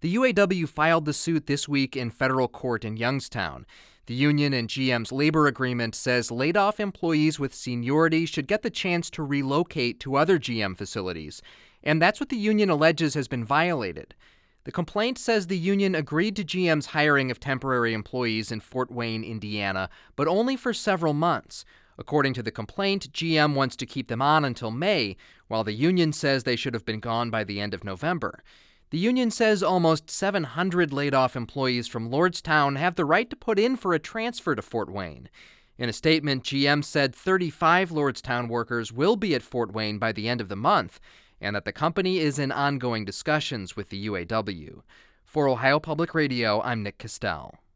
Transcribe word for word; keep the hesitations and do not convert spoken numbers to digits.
The U A W filed the suit this week in federal court in Youngstown. The union and G M's labor agreement says laid-off employees with seniority should get the chance to relocate to other G M facilities, and that's what the union alleges has been violated. The complaint says the union agreed to G M's hiring of temporary employees in Fort Wayne, Indiana, but only for several months. According to the complaint, G M wants to keep them on until May, while the union says they should have been gone by the end of November. The union says almost seven hundred laid-off employees from Lordstown have the right to put in for a transfer to Fort Wayne. In a statement, G M said thirty-five Lordstown workers will be at Fort Wayne by the end of the month, and that the company is in ongoing discussions with the U A W. For Ohio Public Radio, I'm Nick Castell.